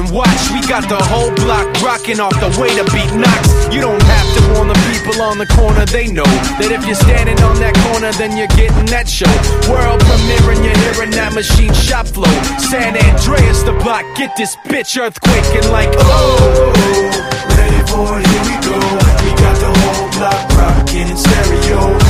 and watch. We got the whole block rocking off the way the beat knocks. You don't have to warn the people on the corner, they know that if you're standing on that corner, then you're getting that show. World premiere and you're hearing that machine shop flow. San Andreas the block, get this bitch earthquaking like oh. Ready for it, here we go. We got the whole block rocking in stereo.